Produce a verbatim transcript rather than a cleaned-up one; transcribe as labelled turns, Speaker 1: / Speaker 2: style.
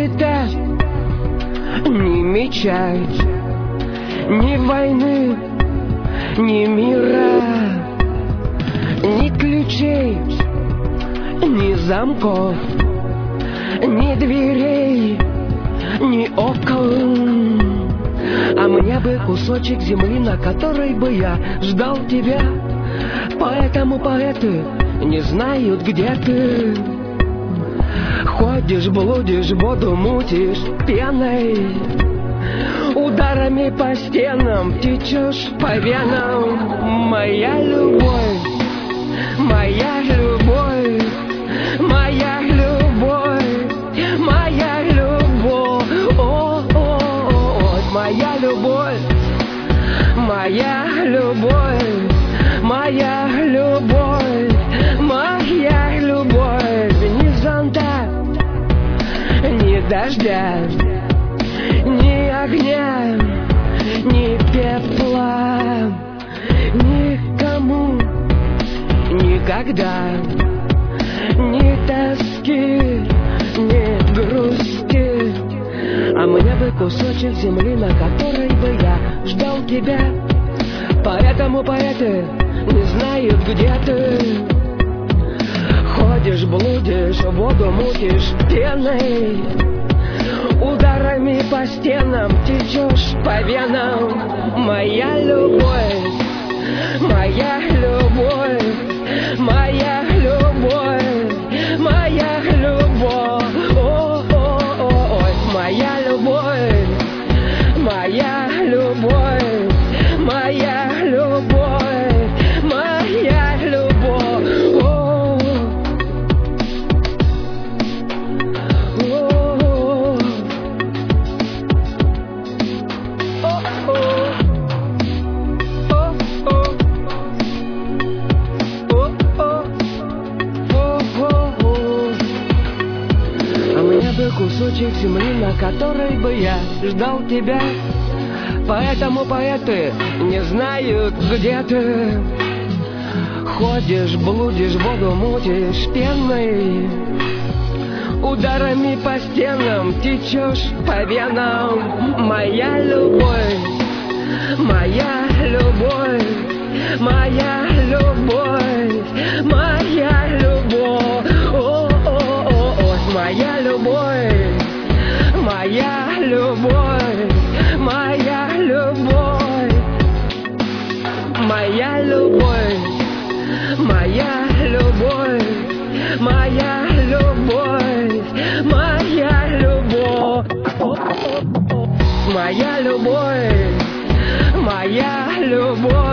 Speaker 1: щита, ни меча, ни войны, ни мира, ни ключей, ни замков, ни дверей, ни окон. А мне бы кусочек земли, на которой бы я ждал тебя. Поэтому поэты не знают, где ты. Ходишь, блудишь, воду мутишь пеной, ударами по стенам течешь по венам. Моя любовь, моя любовь, моя любовь, моя любовь, о, о, о, моя любовь, моя любовь, моя любовь, моя любовь. Ни зонта, ни дождя, ни огня, ни пепла, никому, никогда, ни тоски, ни грусти. А мне бы кусочек земли, на которой бы я ждал тебя. Поэтому поэты не знают, где ты. Ходишь, блудишь, воду мутишь пеной, ударами по стенам течешь по венам. Моя любовь, моя любовь, моя любовь, моя любовь, о, о, о, о, моя любовь, моя любовь, моя любовь, моя любовь, о. Кусочек земли, на которой бы я ждал тебя. Поэтому поэты не знают, где ты. Ходишь, блудишь, воду мутишь пеной, ударами по стенам течешь по венам. Моя любовь, моя любовь, моя любовь, моя любовь, о, о, о, о, моя любовь, моя любовь, моя любовь, моя любовь, моя любовь, моя любовь, моя любовь, моя любовь, моя любовь.